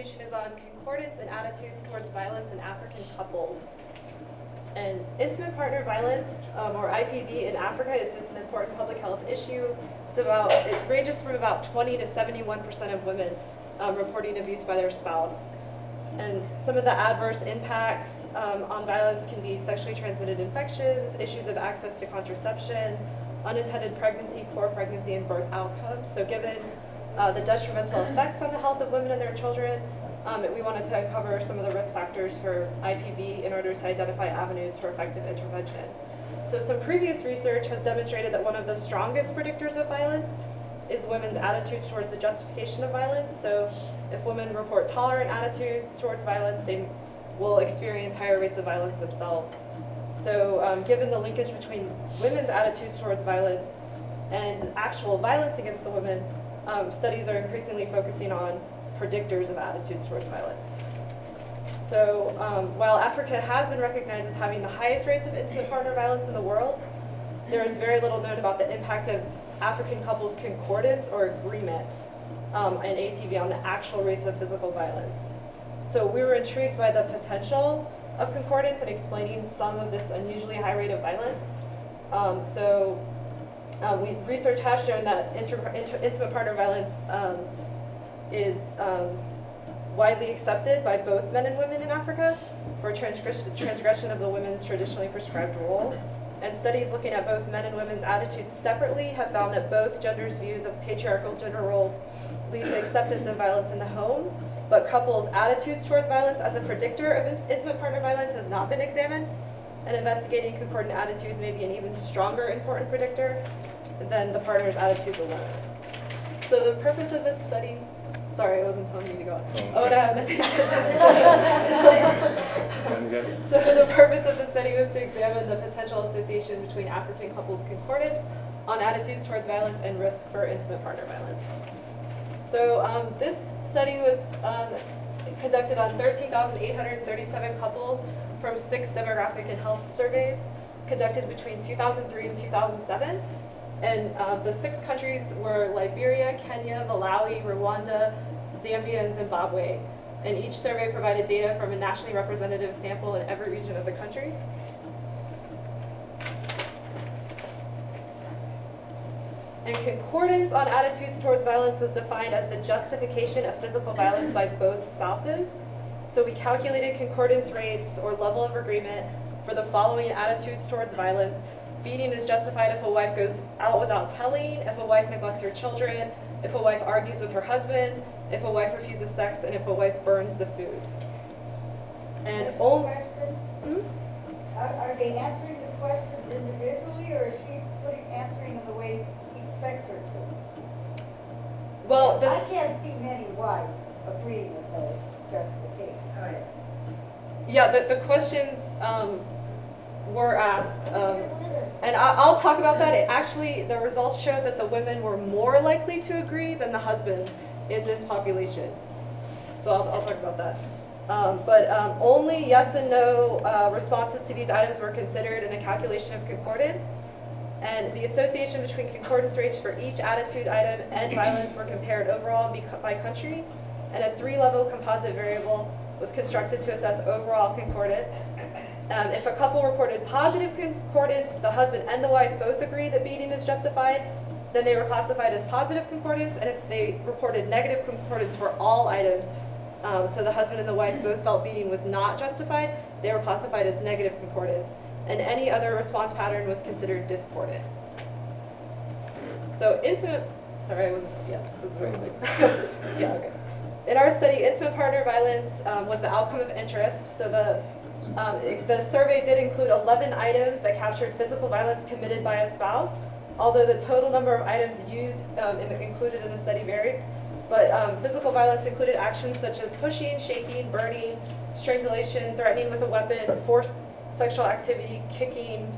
presentation is on concordance and attitudes towards violence in African couples. And intimate partner violence, or IPV in Africa, it's an important public health issue. It ranges from about 20 to 71% of women reporting abuse by their spouse. And some of the adverse impacts on violence can be sexually transmitted infections, issues of access to contraception, unintended pregnancy, poor pregnancy, and birth outcomes. So given the detrimental effects on the health of women and their children, we wanted to cover some of the risk factors for IPV in order to identify avenues for effective intervention. So some previous research has demonstrated that one of the strongest predictors of violence is women's attitudes towards the justification of violence. So if women report tolerant attitudes towards violence, they will experience higher rates of violence themselves. So given the linkage between women's attitudes towards violence and actual violence against the women, studies are increasingly focusing on predictors of attitudes towards violence. So while Africa has been recognized as having the highest rates of intimate partner violence in the world, there is very little known about the impact of African couples' concordance or agreement in ATV on the actual rates of physical violence. So we were intrigued by the potential of concordance and explaining some of this unusually high rate of violence. Research has shown that intimate partner violence is widely accepted by both men and women in Africa for transgression of the women's traditionally prescribed role. And studies looking at both men and women's attitudes separately have found that both genders' views of patriarchal gender roles lead to acceptance of violence in the home, but couples' attitudes towards violence as a predictor of intimate partner violence has not been examined, and investigating concordant attitudes may be an even stronger important predictor than the partner's attitudes alone. So the purpose of this study, sorry, I wasn't telling you to go on. Oh, and I have nothing. So the purpose of the study was to examine the potential association between African couples' concordance on attitudes towards violence and risk for intimate partner violence. So this study was conducted on 13,837 couples from 6 demographic and health surveys conducted between 2003 and 2007. And the 6 countries were Liberia, Kenya, Malawi, Rwanda, Zambia, and Zimbabwe. And each survey provided data from a nationally representative sample in every region of the country. And concordance on attitudes towards violence was defined as the justification of physical violence by both spouses. So we calculated concordance rates or level of agreement for the following attitudes towards violence. Beating is justified if a wife goes out without telling, if a wife neglects her children, if a wife argues with her husband, if a wife refuses sex, and if a wife burns the food. And only... Are they answering the questions individually, or is she answering them the way he expects her to? Well, I can't see many wives agreeing with the justification. Oh, yeah, the questions were asked, and I'll talk about that. Actually, the results showed that the women were more likely to agree than the husbands in this population. So I'll talk about that. But only yes and no responses to these items were considered in the calculation of concordance. And the association between concordance rates for each attitude item and violence were compared overall by country. And a 3-level composite variable was constructed to assess overall concordance. If a couple reported positive concordance, the husband and the wife both agree that beating is justified, then they were classified as positive concordance. And if they reported negative concordance for all items, so the husband and the wife both felt beating was not justified, they were classified as negative concordance. And any other response pattern was considered discordant. So sorry, I wasn't, yeah, this is very quick. Yeah, okay. In our study, intimate partner violence was the outcome of interest. So the survey did include 11 items that captured physical violence committed by a spouse, although the total number of items used included in the study varied. But physical violence included actions such as pushing, shaking, burning, strangulation, threatening with a weapon, forced sexual activity, kicking,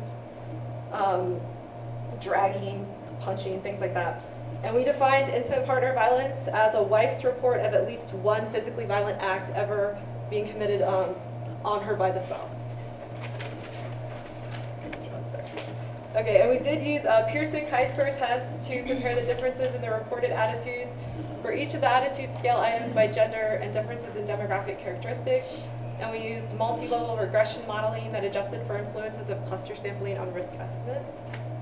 dragging, punching, things like that. And we defined intimate partner violence as a wife's report of at least one physically violent act ever being committed on her by the spouse. Okay, and we did use a Pearson-Chi-Square test to compare the differences in the reported attitudes for each of the attitude scale items by gender and differences in demographic characteristics. And we used multi-level regression modeling that adjusted for influences of cluster sampling on risk estimates.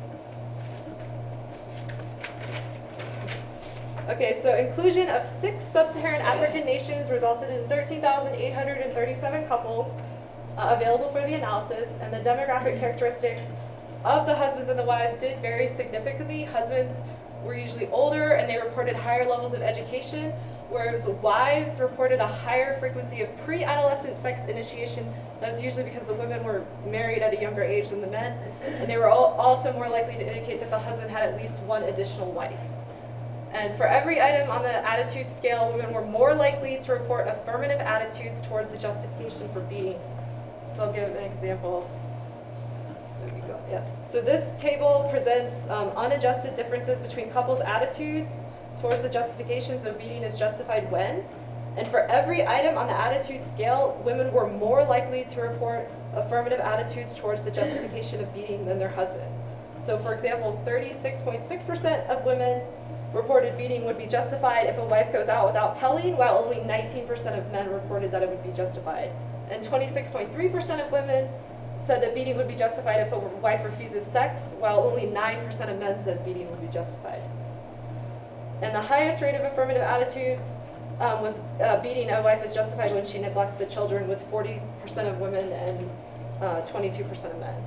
Okay, so inclusion of 6 sub-Saharan African nations resulted in 13,837 couples available for the analysis, and the demographic characteristics of the husbands and the wives did vary significantly. Husbands were usually older and they reported higher levels of education, whereas wives reported a higher frequency of pre-adolescent sex initiation. That was usually because the women were married at a younger age than the men, and they were also more likely to indicate that the husband had at least one additional wife. And for every item on the attitude scale, women were more likely to report affirmative attitudes towards the justification for beating. So I'll give an example. There you go. Yeah. So this table presents unadjusted differences between couples' attitudes towards the justifications of beating is justified when. And for every item on the attitude scale, women were more likely to report affirmative attitudes towards the justification of beating than their husbands. So for example, 36.6% of women reported beating would be justified if a wife goes out without telling, while only 19% of men reported that it would be justified. And 26.3% of women said that beating would be justified if a wife refuses sex, while only 9% of men said beating would be justified. And the highest rate of affirmative attitudes was beating a wife is justified when she neglects the children, with 40% of women and 22% of men.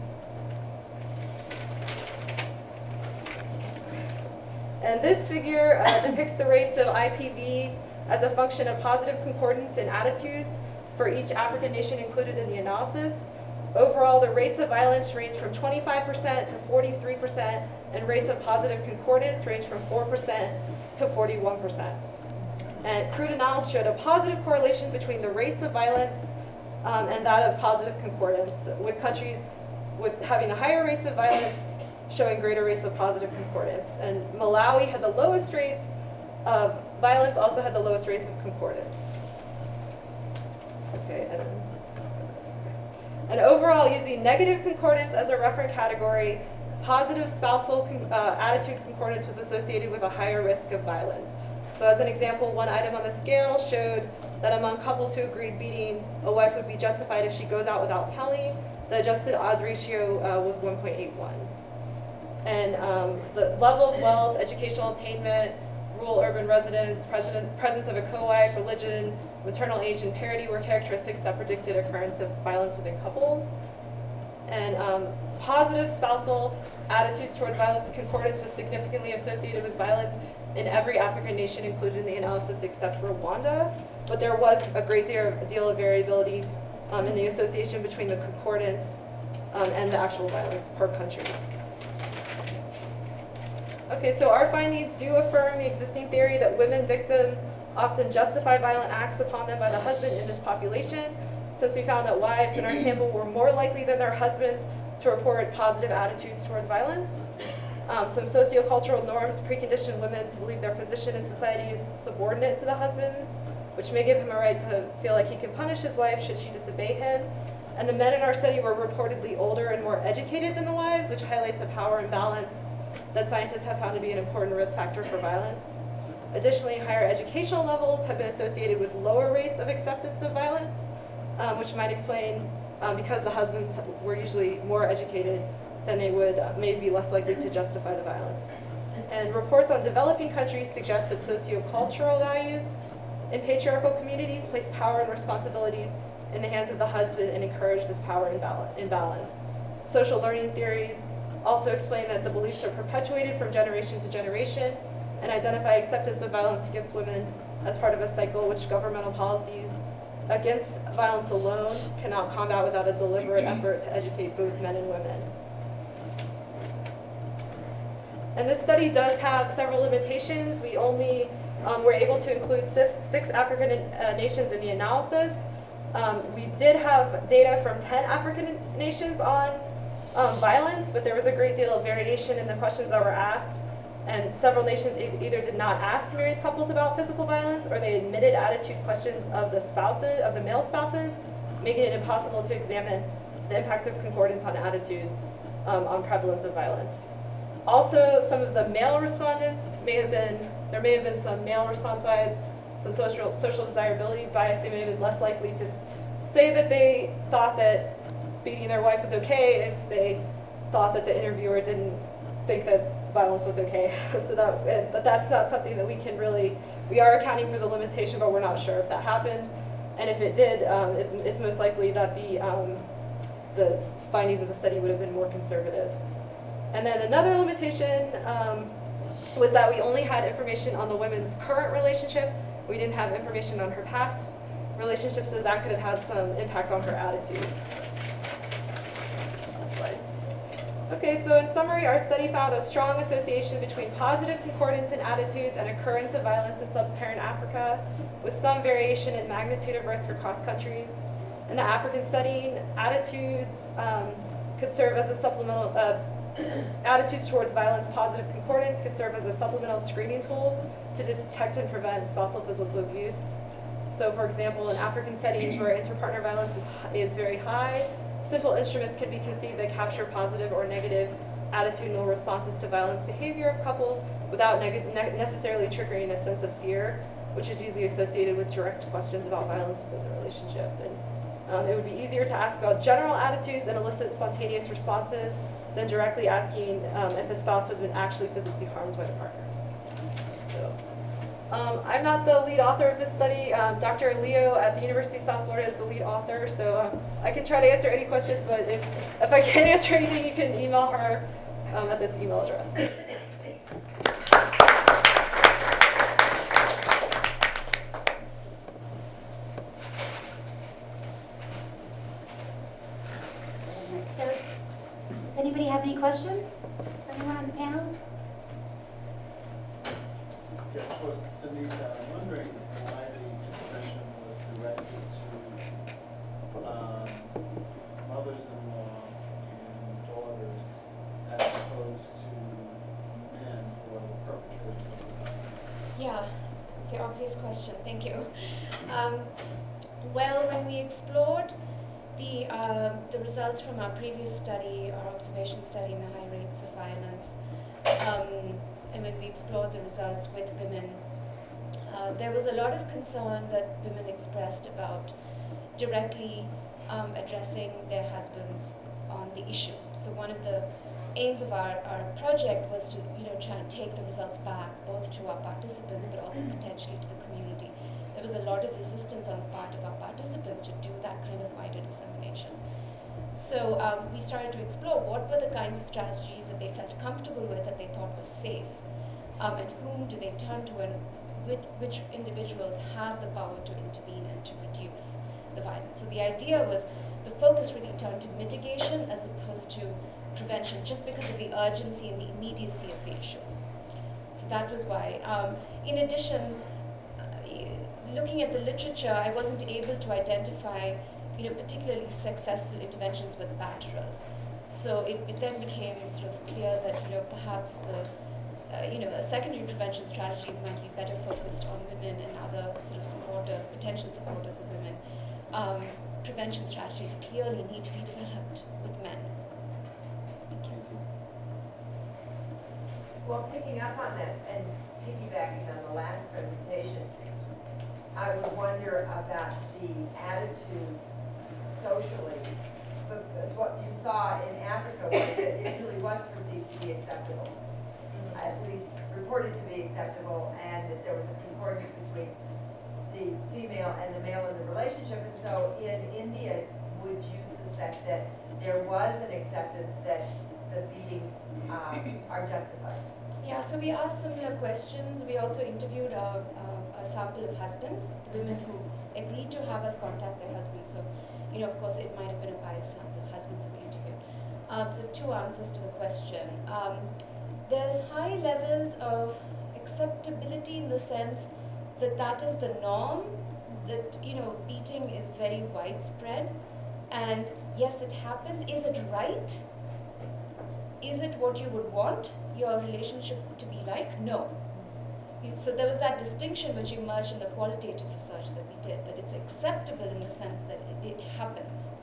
And this figure depicts the rates of IPV as a function of positive concordance in attitudes for each African nation included in the analysis. Overall, the rates of violence range from 25% to 43%, and rates of positive concordance range from 4% to 41%. And crude analysis showed a positive correlation between the rates of violence and that of positive concordance, with countries with having the higher rates of violence showing greater rates of positive concordance. And Malawi had the lowest rates of violence, also had the lowest rates of concordance. Okay, and overall, using negative concordance as a reference category, positive spousal attitude concordance was associated with a higher risk of violence. So as an example, one item on the scale showed that among couples who agreed beating a wife would be justified if she goes out without telling, the adjusted odds ratio was 1.81. And the level of wealth, educational attainment, rural urban residence, presence of a co-wife, religion, maternal age, and parity were characteristics that predicted occurrence of violence within couples. And positive spousal attitudes towards violence concordance was significantly associated with violence in every African nation included in the analysis except Rwanda. But there was a great deal of variability in the association between the concordance and the actual violence per country. Okay, so our findings do affirm the existing theory that women victims often justify violent acts upon them by the husband in this population, since we found that wives in our sample were more likely than their husbands to report positive attitudes towards violence. Some sociocultural norms precondition women to believe their position in society is subordinate to the husband's, which may give him a right to feel like he can punish his wife should she disobey him. And the men in our study were reportedly older and more educated than the wives, which highlights a power imbalance that scientists have found to be an important risk factor for violence. Additionally, higher educational levels have been associated with lower rates of acceptance of violence, which might explain because the husbands were usually more educated, then they would maybe be less likely to justify the violence. And reports on developing countries suggest that sociocultural values in patriarchal communities place power and responsibilities in the hands of the husband and encourage this power imbalance. Social learning theories also explain that the beliefs are perpetuated from generation to generation and identify acceptance of violence against women as part of a cycle which governmental policies against violence alone cannot combat without a deliberate effort to educate both men and women. And this study does have several limitations. We only were able to include 6 African nations in the analysis. We did have data from 10 African nations on violence, but there was a great deal of variation in the questions that were asked. And several nations either did not ask married couples about physical violence, or they admitted attitude questions of the male spouses, making it impossible to examine the impact of concordance on attitudes. on prevalence of violence. Also, some of the male respondents there may have been some male response bias, some social desirability bias. They may have been less likely to say that they thought that beating their wife was okay if they thought that the interviewer didn't think that violence was okay. But that's not something that we are accounting for the limitation, but we're not sure if that happened. And if it did, it's most likely that the findings of the study would have been more conservative. And then another limitation was that we only had information on the woman's current relationship. We didn't have information on her past relationships, so that could have had some impact on her attitude. Last slide. Okay, so in summary, our study found a strong association between positive concordance in attitudes and occurrence of violence in sub-Saharan Africa, with some variation in magnitude of risk across countries. In the African study, attitudes could serve as a supplemental, attitudes towards violence, positive concordance could serve as a supplemental screening tool to detect and prevent spousal physical abuse. So for example, in African settings where interpartner violence is very high, simple instruments could be conceived that capture positive or negative attitudinal responses to violence behavior of couples without necessarily triggering a sense of fear, which is usually associated with direct questions about violence within the relationship. And it would be easier to ask about general attitudes and elicit spontaneous responses than directly asking if a spouse has been actually physically harmed by the partner. So, I'm not the lead author of this study. Dr. Leo at the University of South Florida is the lead author, so I can try to answer any questions, but if I can't answer anything, you can email her at this email address. So, does anybody have any questions? Anyone on the panel? Yes, of course, Cindy, I'm wondering why the intervention was directed to mothers-in-law and daughters as opposed to men who are the perpetrators of the violence. Yeah, the obvious question. Thank you. Well, when we explored the results from our previous study, our observation study in the high rates of violence, and when we explored the results with women, there was a lot of concern that women expressed about directly addressing their husbands on the issue. So one of the aims of our project was to try and take the results back, both to our participants but also potentially to the community. There was a lot of resistance on the part of our participants to do that kind of wider dissemination. So we started to explore what were the kinds of strategies that they felt comfortable with, that they thought was safe, and whom do they turn to, and which individuals have the power to intervene and to reduce the violence. So the idea was, the focus really turned to mitigation as opposed to prevention, just because of the urgency and the immediacy of the issue. So that was why. In addition, looking at the literature, I wasn't able to identify particularly successful interventions with batterers. So it then became sort of clear that perhaps the secondary prevention strategies might be better focused on women and other sort of supporters, potential supporters of women. Prevention strategies clearly need to be developed with men. Thank you. Well, picking up on that and piggybacking on the last presentation, I would wonder about the attitudes socially. Because what you saw in Africa was that it really was perceived to be acceptable, at least reported to be acceptable, and that there was a concordance between the female and the male in the relationship. And so in India, would you suspect that there was an acceptance that the beatings are justified? Yeah, so we asked similar questions. We also interviewed a sample of husbands, women who agreed to have us contact their husbands. So, of course, it might have been a biased sample of husbands that we interviewed. So two answers to the question. There's high levels of acceptability in the sense that that is the norm, that, beating is very widespread. And yes, it happens. Is it right? Is it what you would want your relationship to be like? No. So there was that distinction which emerged in the qualitative research that we did, that it's acceptable in the sense that it happens.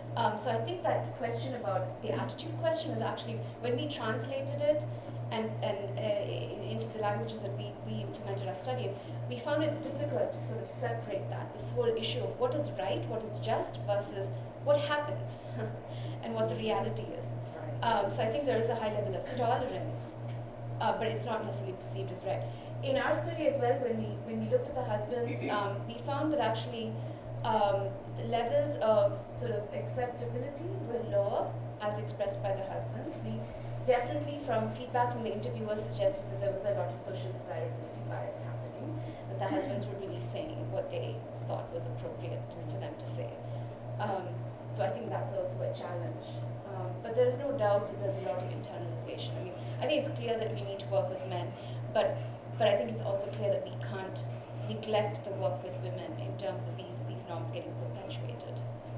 So I think that question about the attitude question is actually, when we translated it into the languages that we implemented our study, we found it difficult to sort of separate that, this whole issue of what is right, what is just, versus what happens and what the reality is. So I think there is a high level of tolerance, but it's not necessarily perceived as right. In our study as well, when we looked at the husbands, we found that actually levels of sort of acceptability were lower as expressed by the husbands. We definitely, from feedback from the interviewers, suggested that there was a lot of social desirability bias happening, that the husbands were really saying what they thought was appropriate for them to say. So I think that's also a challenge. But there's no doubt that there's a lot of internalization. I mean, I think it's clear that we need to work with men, but I think it's also clear that we can't neglect the work with women in terms of these norms getting perpetuated.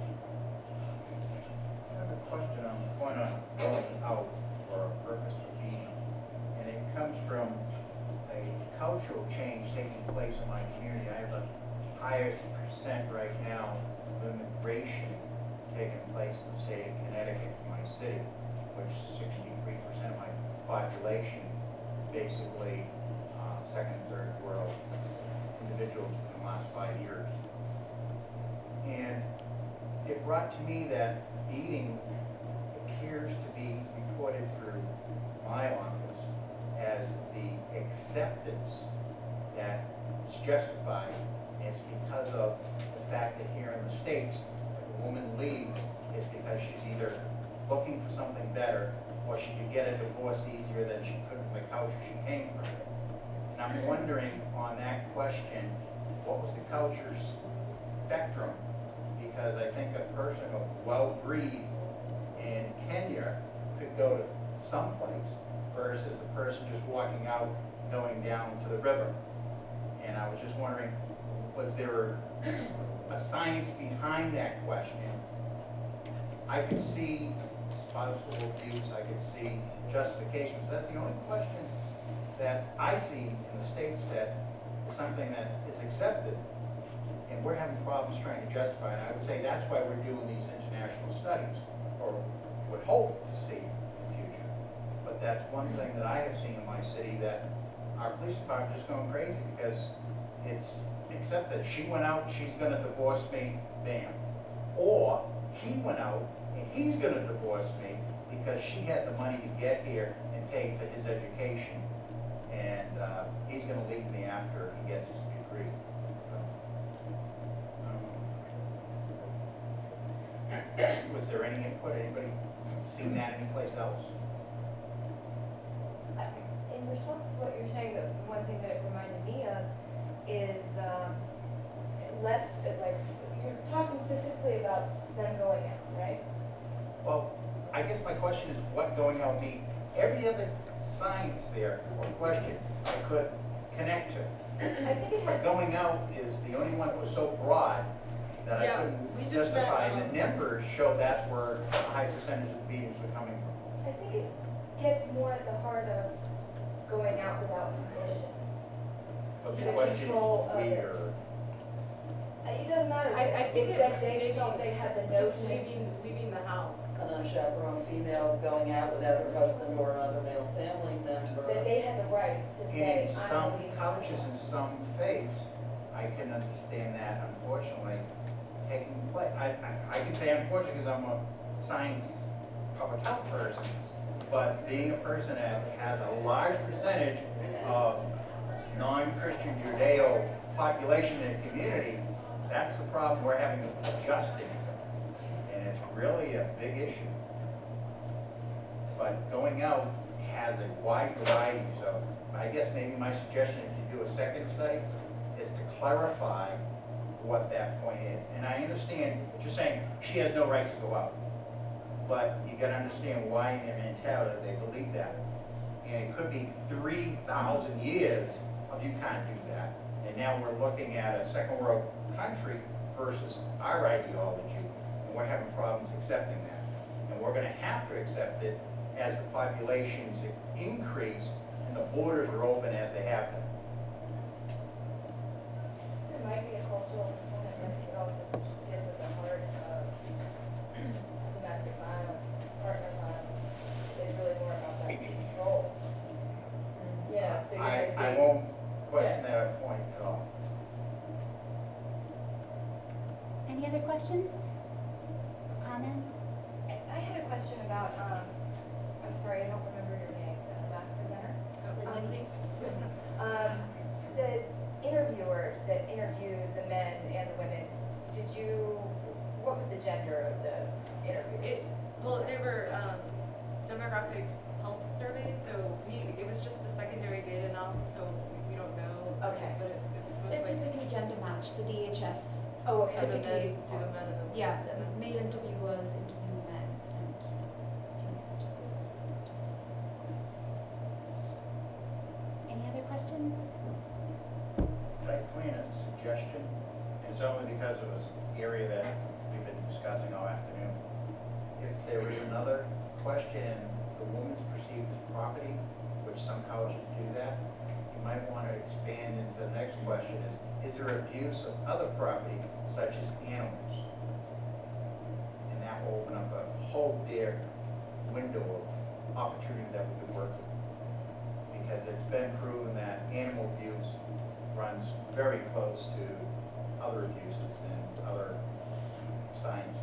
I have a question on the point on going out for a purpose of being, and it comes from a cultural change taking place in my community. I have the highest percent right now of immigration taking place in the state of Connecticut, my city, which 63% of my population, basically second and third world individuals in the last 5 years. And it brought to me that beating appears to be reported through my office as the acceptance that is justified. And it's because of the fact that here in the States, if a woman leaves, it's because she's either looking for something better or she could get a divorce easier than she could from the culture she came from. And I'm wondering on that question, what was the culture's spectrum? Because I think a person of well-breed in Kenya could go to some place versus a person just walking out, going down to the river. And I was just wondering, was there a science behind that question? I could see spousal abuse, I could see justifications. That's the only question that I see in the States that is something that is accepted. And we're having problems trying to justify it. And I would say that's why we're doing these international studies, or would hope to see in the future. But that's one thing that I have seen in my city, that our police department is going crazy because it's accepted. She went out, she's going to divorce me, bam. Or he went out and he's going to divorce me because she had the money to get here and pay for his education. And he's going to leave me after he gets his degree. Was there any input? Anybody seen that anyplace else? In response to what you're saying, the one thing that it reminded me of is less, like, you're talking specifically about them going out, right? Well, I guess my question is what going out means. Every other science there or question I could connect to. I think it But has, going out is the only one that was so broad that I Yeah, couldn't we just met, justify. And the numbers show that's where a high percentage of the beatings were coming from. I think it gets more at the heart of going out without permission. But the The question control is of it. weird. It doesn't matter. I think It's it's that they felt they had the notion. leaving the house. An unchaperoned female going out without her husband or another male family member. That they had the right to In say, some I'm leaving. cultures and some faiths, I can understand that, unfortunately, taking place. I can say unfortunately because I'm a science public health person, but being a person that has a large percentage of non-Christian Judeo population in the community, that's the problem we're having adjusting to. And it's really a big issue. But going out has a wide variety, so I guess maybe my suggestion, if you do a second study, is to clarify what that point is. And I understand what you're saying, she has no right to go out. But you gotta understand why in their mentality they believe that. And it could be 3,000 years of you can't do that. And now we're looking at a second world country versus our ideology, and we're having problems accepting that. And we're gonna have to accept it as the populations increase and the borders are open as they have been. It might be a cultural component, but it also just gets at the heart of typically, do men and the yeah, women. the male interviewers interview men and female interviewers. Any other questions? Could I point a suggestion? It's only because of this area that we've been discussing all afternoon. If there is another question, the woman's perceived as property, which some colleges do that, you might want to expand into the next question is there abuse of other property, such as animals? And that will open up a whole big window of opportunity that we could work with. Because it's been proven that animal abuse runs very close to other abuses and other signs.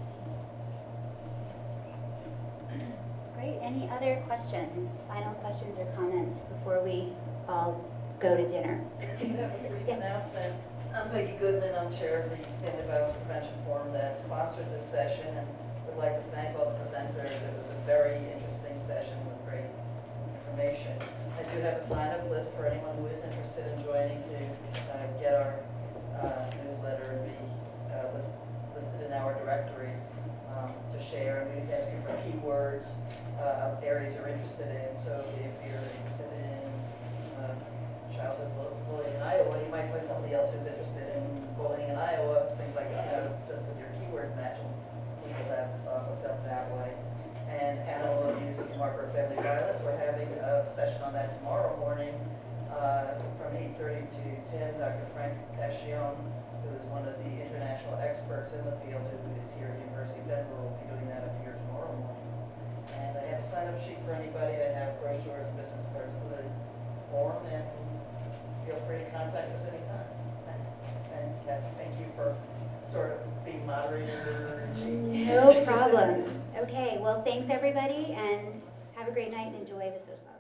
Great. Any other questions? Final questions or comments before we all go to dinner? I have a brief Yes. announcement. I'm Peggy Goodman. I'm chair of the Family Violence Prevention Forum that sponsored this session, and would like to thank all the presenters. It was a very interesting session with great information. I do have a sign-up list for anyone who is interested in joining to get our newsletter and be listed in our directory to share. And we ask you for keywords of areas you're interested in. So if you're interested in childhood bullying in Iowa, you might find somebody else who's interested in bullying in Iowa, things like that, just with your keywords matching. People have hooked up that way. And animal abuse is a marker of family violence. We're having a session on that tomorrow morning from 8:30 to 10. Dr. Frank Cascione, who is one of the international experts in the field, who is here at University of Denver, will be doing that up here tomorrow morning. And I have a sign-up sheet for anybody. I have brochures and business cards for the forum, and feel free to contact us anytime. Thanks. And Kathy, thank you for sort of being moderator in chief. No problem. Okay, well, thanks everybody, and have a great night and enjoy the social.